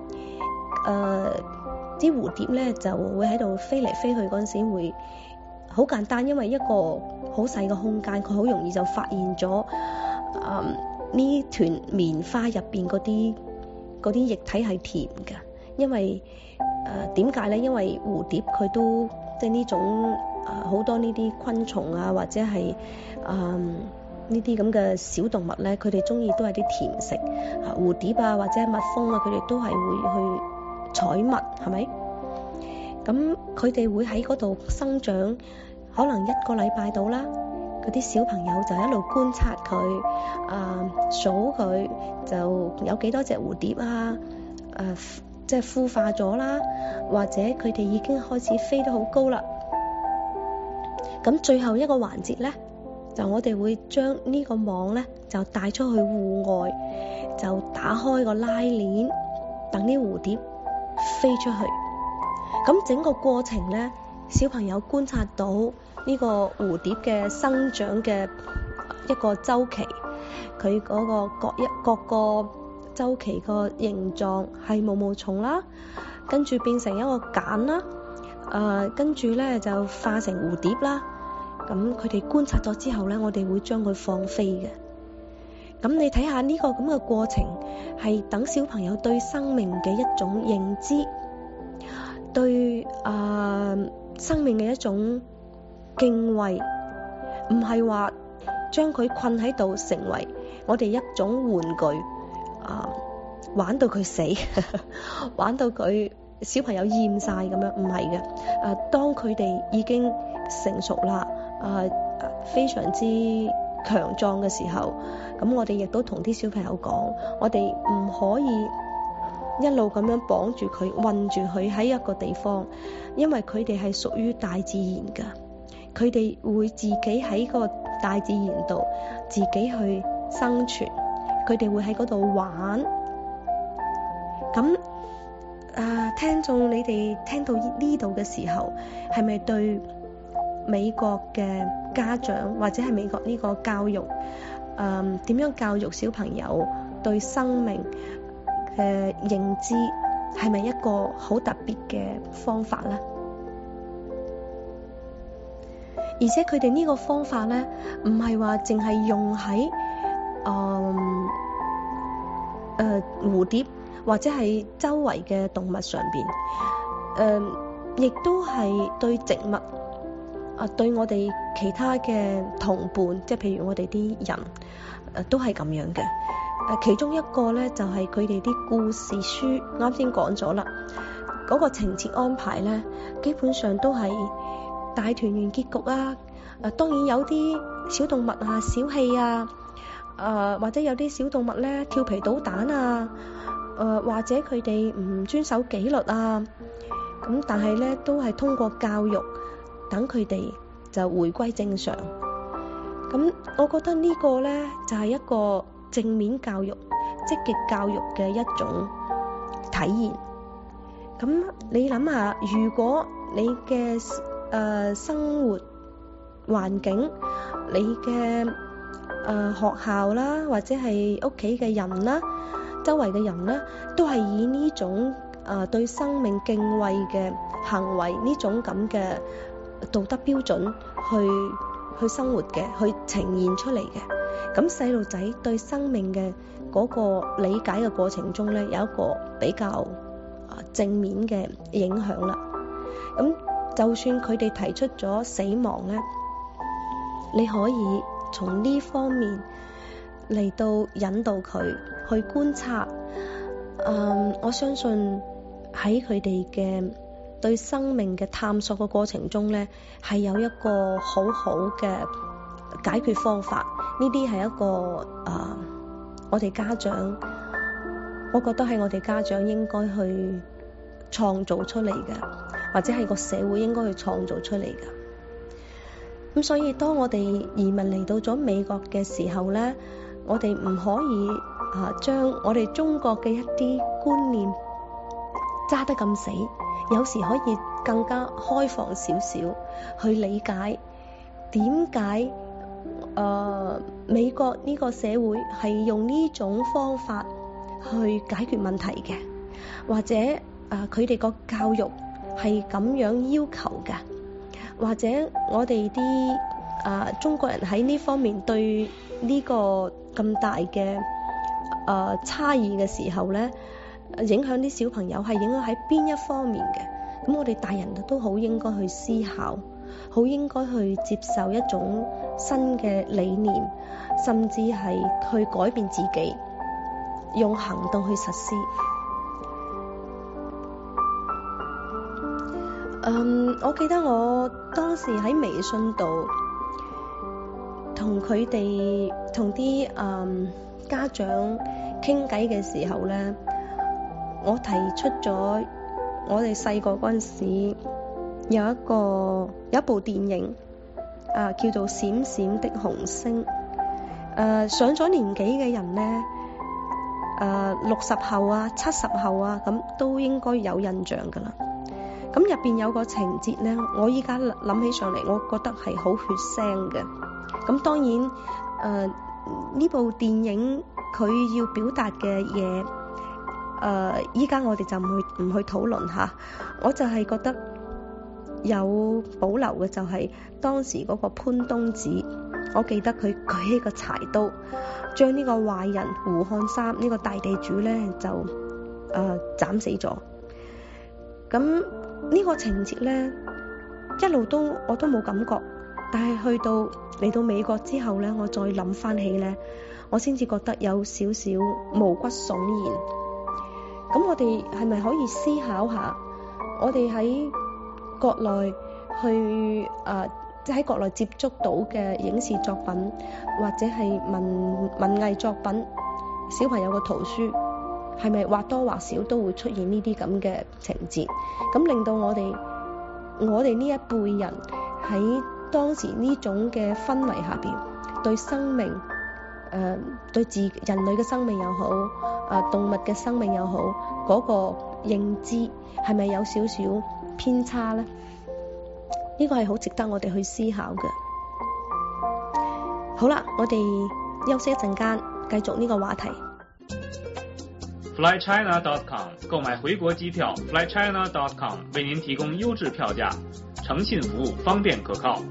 啲蝴蝶咧就會喺度飛嚟飛去嗰陣時會好簡單，因為一個好細嘅空間，佢好容易就發現咗呢團棉花入邊嗰啲液體係甜嘅。因為點解咧？因為蝴蝶佢都即係呢種好多呢啲昆蟲啊，或者係呢啲咁嘅小動物咧，佢哋中意都係啲甜食。蝴蝶啊，或者蜜蜂啊，佢哋都係會去採蜜，係咪？咁佢哋會喺嗰度生長，可能1個禮拜到啦。嗰啲小朋友就一路觀察佢，數佢就有幾多隻蝴蝶啊，即係孵化咗啦，或者佢哋已經開始飛得好高啦。咁最後一個環節咧，就我哋會將呢個網咧就帶出去戶外，就打開個拉鏈，等啲蝴蝶飛出去。咁整個過程咧，小朋友觀察到呢個蝴蝶嘅生長嘅一個周期，佢嗰個各個周期個形狀係毛毛蟲啦，跟住變成一個繭啦，跟住咧就化成蝴蝶啦。咁佢哋觀察咗之後咧，我哋會將佢放飛嘅。咁你睇下呢個咁嘅過程，係等小朋友對生命嘅一種認知，對生命嘅一種敬畏，唔係話將佢困喺度成為我哋一種玩具，玩到佢死，玩到佢小朋友厭晒咁樣，唔係嘅。當佢哋已經成熟啦，非常之強壯嘅時候，咁我哋亦都同啲小朋友講，我哋唔可以一路咁樣綁住佢，困住佢喺一個地方，因為佢哋係屬於大自然㗎，佢哋會自己喺個大自然度自己去生存，佢哋會喺嗰度玩。咁聽眾你哋聽到呢度嘅時候，係咪對美國嘅家長或者係美國呢個教育點樣教育小朋友對生命嘅認知，係咪一個好特別嘅方法呢？而且佢哋呢個方法呢，唔係話淨係用喺蝴蝶或者係周圍嘅動物上邊，亦都係對植物對我哋其他嘅同伴，即係譬如我哋啲人，都係咁樣嘅。其中一個呢，就係佢哋啲故事書，啱先講咗啦，嗰個情節安排呢，基本上都係大團圓結局啊。當然有啲小動物啊、小氣啊，或者有啲小動物呢調皮搗蛋啊，或者佢哋唔遵守紀律啊，咁但係呢都係通過教育等佢哋就回歸正常。咁我覺得呢個呢，就係一個正面教育、積極教育嘅一種體現。咁你諗下，如果你嘅生活環境、你嘅學校啦，或者係屋企嘅人啦、周圍嘅人啦，都係以呢種對生命敬畏嘅行為，呢種咁嘅道德標準去生活嘅，去呈現出嚟嘅。咁細路仔對生命嘅嗰個理解嘅過程中呢，有一個比較正面嘅影響啦。咁就算佢哋提出咗死亡呢，你可以從呢方面嚟到引導佢去觀察。我相信喺佢哋嘅對生命嘅探索嘅過程中呢，係有一個好好嘅解決方法。呢啲係一個我哋家長，我覺得係我哋家長應該去創造出嚟嘅，或者係個社會應該去創造出嚟嘅。咁所以當我哋移民嚟到咗美國嘅時候呢，我哋唔可以將我哋中國嘅一啲觀念揸得咁死，有時可以更加開放少少去理解點解美國呢個社會係用呢種方法去解決問題嘅，或者佢哋個教育係咁樣要求嘅，或者我哋啲中國人喺呢方面對呢個咁大嘅差異嘅時候呢，影響啲小朋友係影響喺邊一方面嘅。咁我哋大人都好應該去思考，好應該去接受一種新嘅理念，甚至係去改變自己，用行動去實施。我記得我當時喺微信度同佢哋同啲家長傾偈嘅時候呢，我提出咗我哋細個嗰陣時有一部電影叫做《閃閃的紅星》。上咗年紀嘅人呢，60後啊、70後啊，咁都應該有印象噶啦。咁入邊有個情節呢，我依家諗起上嚟，我覺得係好血腥嘅。咁當然呢部電影佢要表達嘅嘢，依家我哋就唔去討論吓。我就係覺得有保留嘅就係當時嗰個潘冬子，我記得佢舉起個柴刀，將呢個壞人胡漢三呢個大地主呢就斬死咗。咁呢個情節呢，一路我都冇感覺，但係嚟到美國之後呢，我再諗翻起呢，我先至覺得有少少毛骨悚然。咁我哋係咪可以思考下，我哋喺國內即係喺國內接觸到嘅影視作品，或者係文藝作品，小朋友嘅圖書，係咪或多或少都會出現呢啲咁嘅情節，咁令到我哋呢一輩人喺當時呢種嘅氛圍下邊，對生命對人類嘅生命又好，動物嘅生命又好，嗰個認知係咪有少少偏差呢？呢個係好值得我哋去思考嘅。好啦，我哋休息一陣間，繼續呢個話題。 flychina.com 購買回國機票 flychina.com 為您提供優質票價，誠信服務，方便可靠。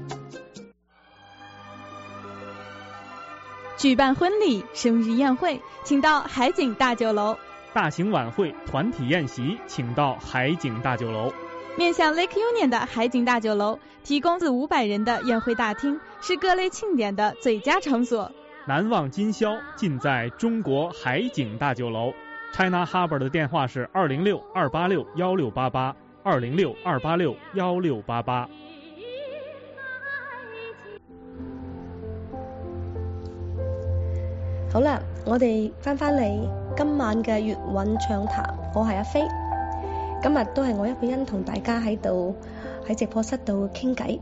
舉辦婚禮、生日宴會，請到海景大酒樓； 大型晚會、團體宴席，請到海景大酒樓。 面向 Lake Union 的海景大酒樓，提供400-500人的宴會大廳，是各類慶典的最佳場所。 難忘今宵，盡在中國海景大酒樓。China Harbour 的電話是206-286-1688，206-286-1688。 好啦，我哋翻嚟今晚嘅粵韻暢談，我係阿飛。今日都係我一個人同大家喺直播室度傾偈。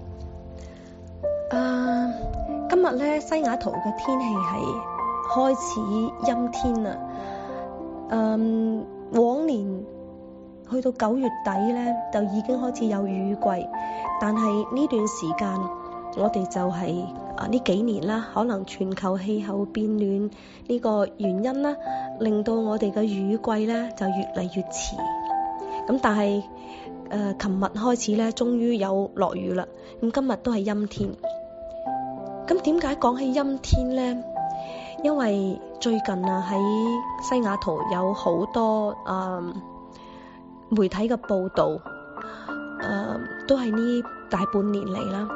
今日咧西雅圖嘅天氣係開始陰天啦。往年去到9月底咧就已經開始有雨季，但係呢段時間我哋就係呢幾年啦，可能全球氣候變暖呢個原因啦，令到我哋嘅雨季咧就越嚟越遲。咁但係琴日開始咧，終於有落雨啦。咁今日都係陰天。咁點解講起陰天咧？因為最近喺西雅圖有好多媒體嘅報導，都係呢大半年嚟啦，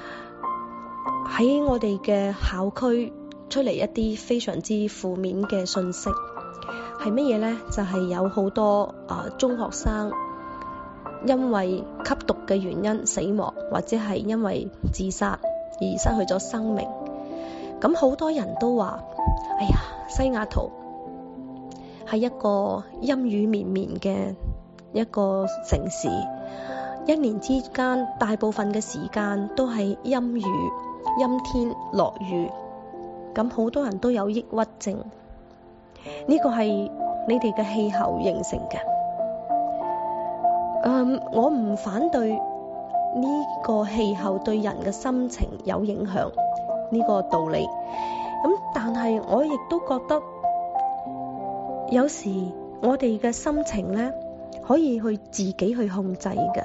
喺我哋嘅校區出嚟一啲非常之負面嘅信息。係乜嘢咧？就係有好多中學生因為吸毒嘅原因死亡，或者係因為自殺而失去咗生命。咁好多人都話：哎呀，西雅圖係一個陰雨綿綿嘅一個城市，一年之間大部分嘅時間都係陰雨、陰天、落雨。咁好多人都有抑鬱症，呢個係你哋嘅氣候形成嘅。我唔反對呢個氣候對人嘅心情有影響呢個道理。但係我亦都覺得有時我哋嘅心情咧可以去自己去控制嘅。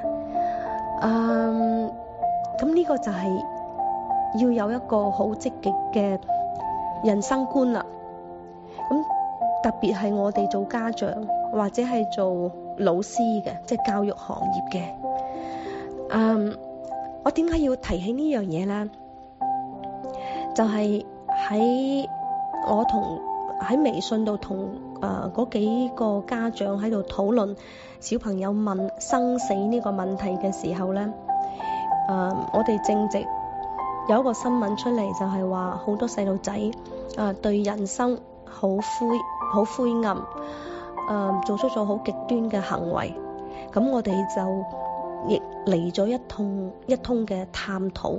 咁呢個就係要有一個好積極嘅人生觀啦。咁特別係我哋做家長或者係做老師嘅，即係教育行業嘅。我點解要提起呢樣嘢呢？就係喺我喺微信度同嗰幾個家長喺度討論小朋友問生死呢個問題嘅時候呢，我哋正值有一個新聞出嚟，就係話好多細路仔對人生好灰暗，做出咗好極端嘅行為。咁我哋就亦嚟咗一通嘅探討。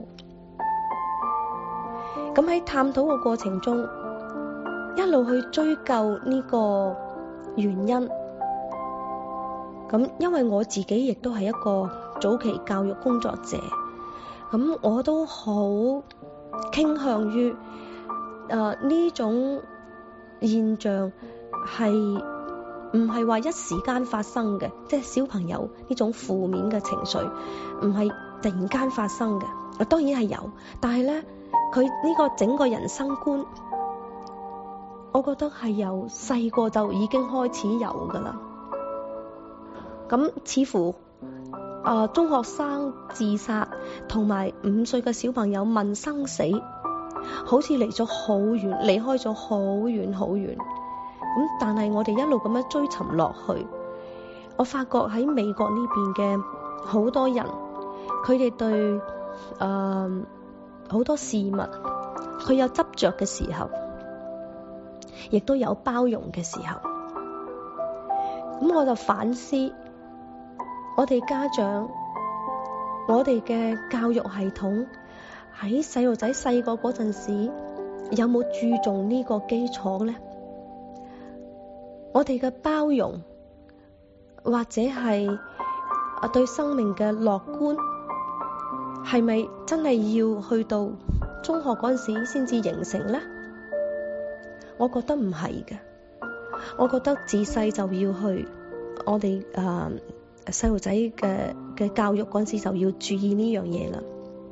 咁喺探討嘅過程中，一路去追究呢個原因。咁因為我自己亦都係一個早期教育工作者，咁我都好傾向於呢種現象係唔係話一時間發生嘅，即係小朋友呢種負面嘅情緒唔係突然間發生嘅。當然係有，但係咧佢呢個整個人生觀，我覺得係由細個就已經開始有噶啦。咁似乎中學生自殺同埋5歲嘅小朋友問生死，好似離咗好遠，離開咗好遠好遠。咁但係我哋一路咁樣追尋落去，我發覺喺美國呢邊嘅好多人，佢哋對好多事物，佢有執着嘅時候，亦都有包容嘅時候。咁我就反思，我哋家長，我哋嘅教育系統喺細路仔細個嗰陣時，有冇注重呢個基礎呢？我哋嘅包容， 或者係對生命嘅樂觀，係咪真係要去到中學嗰陣時先至形成呢？我覺得唔係嘅，我覺得自細就要去我哋細路仔嘅教育嗰陣時就要注意呢樣嘢啦。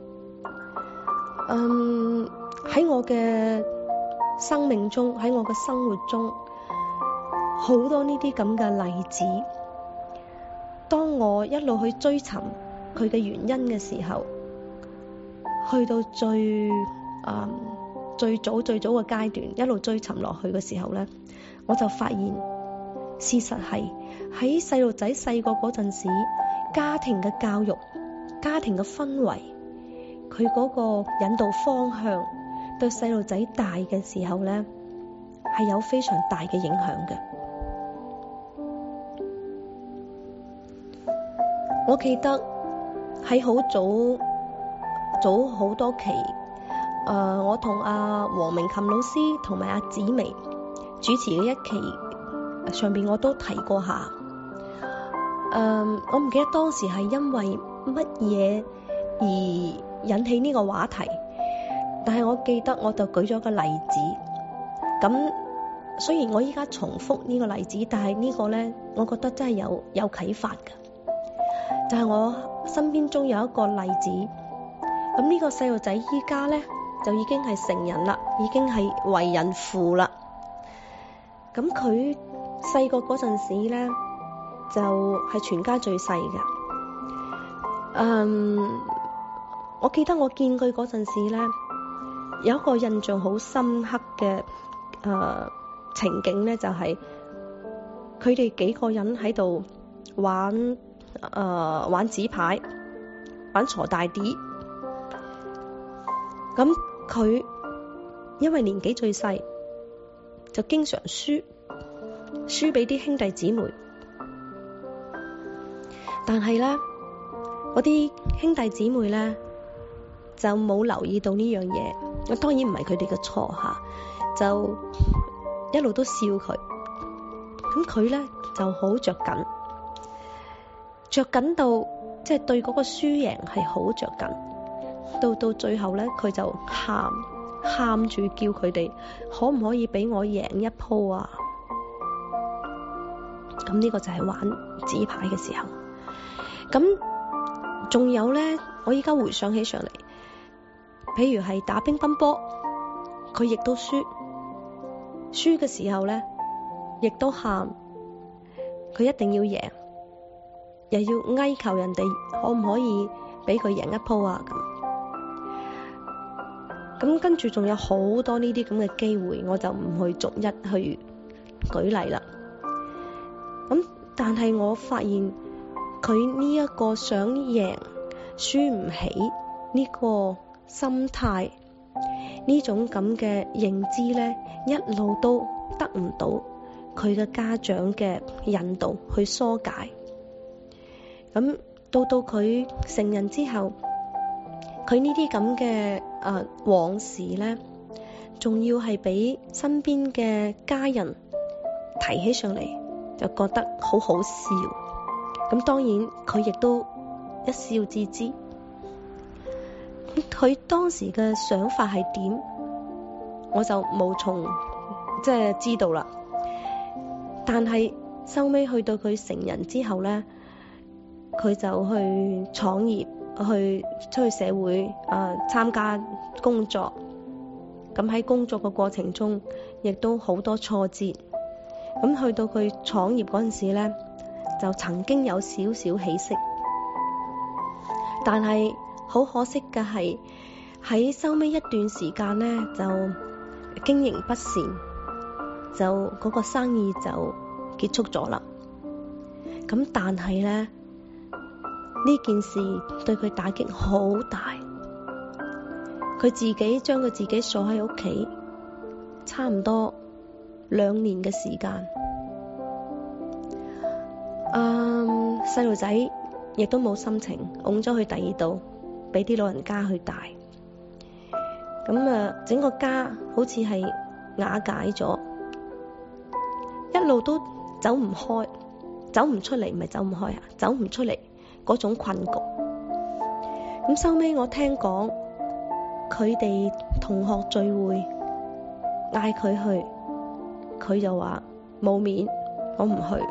喺我嘅生命中，喺我嘅生活中，好多呢啲咁嘅例子。當我一路去追尋佢嘅原因嘅時候，去到最早嘅階段，一路追尋落去嘅時候呢，我就發現事實係喺細路仔細個嗰陣時，家庭嘅教育、家庭嘅氛圍，佢嗰個引導方向，對細路仔大嘅時候呢，係有非常大嘅影響嘅。我記得喺好早好多期，我同阿黃明琴老師同埋阿紫薇主持嘅一期上邊，我都提過下。我唔記得當時係因為乜嘢而引起呢個話題，但係我記得我就舉咗個例子。咁雖然我依家重複呢個例子，但係呢個呢，我覺得真係有啟發嘅。就係我身邊中有一個例子，咁呢個細路仔依家呢，就已經係成人啦，已經係為人父啦。咁佢細個嗰陣時呢，就係全家最細嘅。我記得我見佢嗰陣時呢，有一個印象好深刻嘅情景呢，就係佢哋幾個人喺度玩紙牌，玩鋤大 D。咁佢因為年紀最細，就經常輸俾啲兄弟姊妹。但係咧，嗰啲兄弟姊妹咧就冇留意到呢樣嘢。咁當然唔係佢哋嘅錯吓，就一路都笑佢。咁佢咧就好着緊到即係對嗰個輸贏係好着緊。到最後咧，佢就喊住叫佢哋可唔可以俾我贏一鋪啊？咁呢個就係玩紙牌嘅時候。咁仲有咧，我依家回想起上嚟，譬如係打乒乓波，佢亦都輸嘅時候咧，亦都喊，佢一定要贏，又要哀求人哋可唔可以俾佢贏一鋪啊？咁跟住仲有好多呢啲咁嘅機會，我就唔去逐一去舉例啦。咁但係我發現佢呢一個想贏輸唔起呢個心態，呢種咁嘅認知呢，一路都得唔到佢嘅家長嘅引導去疏解。咁到佢成人之後，佢呢啲咁嘅往事呢，仲要係俾身邊嘅家人提起上嚟，就覺得好好笑。咁當然佢亦都一笑置之。佢當時嘅想法係點，我就無從即係知道啦。但係收尾去到佢成人之後呢，佢就去創業，去出去社會參加工作。咁喺工作嘅過程中，亦都好多挫折。咁去到佢創業嗰陣時呢，就曾經有少少起色，但係好可惜嘅係喺收尾一段時間呢，就經營不善，就嗰個生意就結束咗啦。咁但係呢，呢件事對佢打擊好大，佢自己將佢自己鎖喺屋企，差唔多2年嘅時間。細路仔亦都冇心情，拱咗去第二度，俾啲老人家去帶。咁整個家好似係瓦解咗，一路都走唔開。 走唔出嚟，唔係走唔開啊，走唔出嚟嗰種困局。咁收尾我聽講佢哋同學聚會嗌佢去，佢就話冇面，我唔去。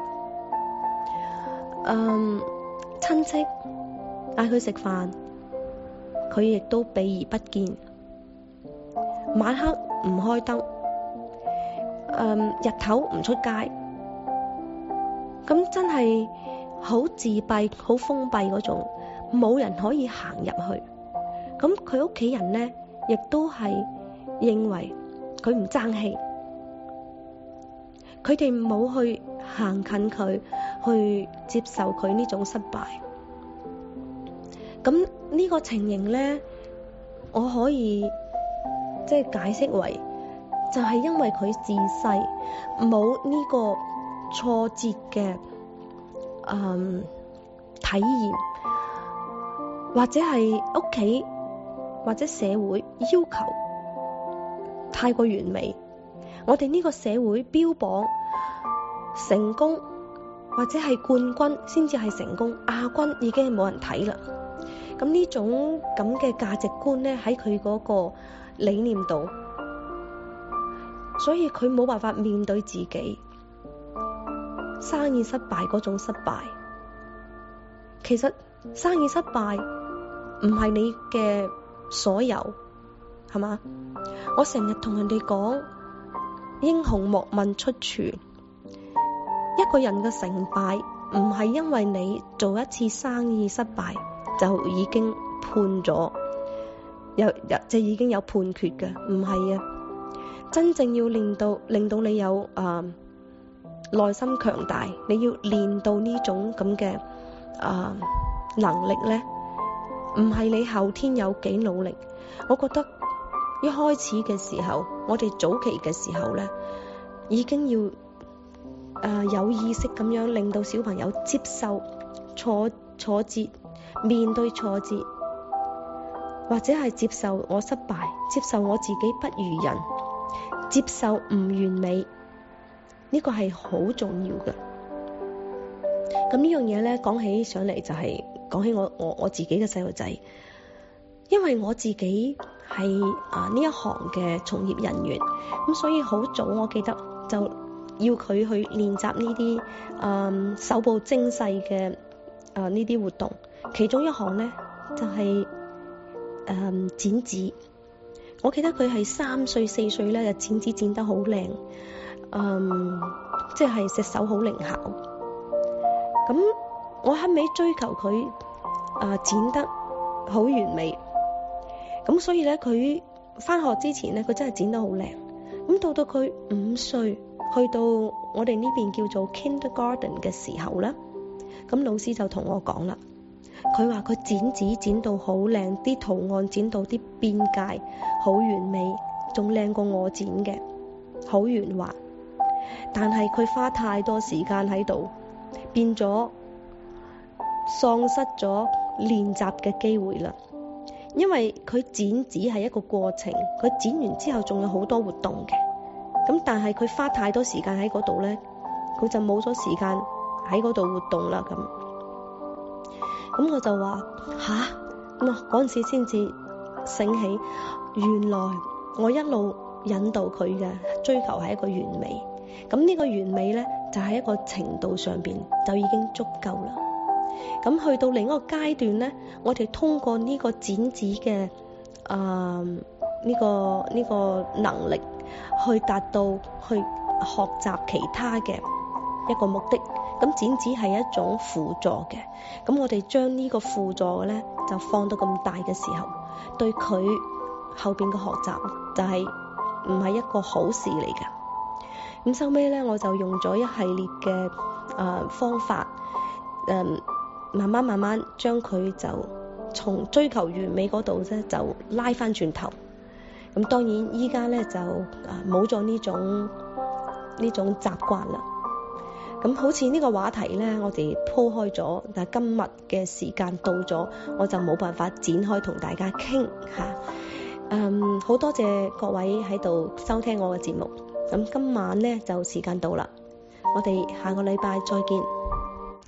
親戚嗌佢食飯，佢亦都避而不見。晚黑唔開燈，日頭唔出街，咁真係好自閉、好封閉嗰種，冇人可以行入去。咁佢屋企人呢，亦都係認為佢唔爭氣，佢哋冇去行近佢，去接受佢呢種失敗。咁呢個情形呢，我可以即係解釋為，就係因為佢自細冇呢個挫折嘅體驗，或者係屋企或者社會要求太過完美。我哋呢個社會標榜成功或者係冠軍先至係成功，亞軍已經係冇人睇啦。咁呢種咁嘅價值觀呢，喺佢嗰個理念度，所以佢冇辦法面對自己生意失敗嗰種失敗。其實生意失敗唔係你嘅所有，係嘛？我成日同人哋講，英雄莫問出處。一個人嘅成敗唔係因為你做一次生意失敗就已經判咗，就已經有判決嘅，唔係啊！真正要令到你有內心強大，你要練到呢種咁嘅能力呢，唔係你後天有幾努力。我覺得一開始嘅時候，我哋早期嘅時候呢，已經要有意識咁樣令到小朋友接受挫折，面對挫折，或者係接受我失敗，接受我自己不如人，接受唔完美，呢個係好重要嘅。咁呢樣嘢呢，講起上嚟就係講起我自己嘅細路仔，因為我自己係呢一行嘅從業人員，咁所以好早我記得就要佢去練習呢啲手部精細嘅呢啲活動，其中一項呢就係剪紙。我記得佢係3歲4歲咧就剪紙剪得好靚，即係隻手好靈巧。咁我後尾追求佢剪得好完美，咁所以咧佢返學之前咧佢真係剪得好靚。咁到佢5歲，去到我哋呢邊叫做 kindergarten 嘅時候咧，咁老師就同我講啦，佢話佢剪紙剪到好靚，啲圖案剪到啲邊界好完美，仲靚過我剪嘅，好圓滑。但係佢花太多時間喺度，變咗喪失咗練習嘅機會啦。因為佢剪紙係一個過程，佢剪完之後仲有好多活動嘅。咁但係佢花太多時間喺嗰度咧，佢就冇咗時間喺嗰度活動啦。咁我就話嗰陣時先至醒起，原來我一路引導佢嘅追求係一個完美。咁呢個完美咧，就喺一個程度上邊就已經足夠啦。咁去到另一個階段咧，我哋通過呢個剪紙嘅呢個能力，去達到去學習其他嘅一個目的。咁剪紙係一種輔助嘅，咁我哋將呢個輔助嘅咧就放到咁大嘅時候，對佢後邊嘅學習就係唔係一個好事嚟嘅。咁收尾咧，我就用咗一系列嘅方法，慢慢將佢就從追求完美嗰度咧就拉翻轉頭。咁當然依家咧就冇咗呢種習慣啦。咁好似呢個話題咧，我哋鋪開咗，但係今日嘅時間到咗，我就冇辦法展開同大家傾吓。好多謝各位喺度收聽我嘅節目。咁今晚咧就時間到啦，我哋下個禮拜再見。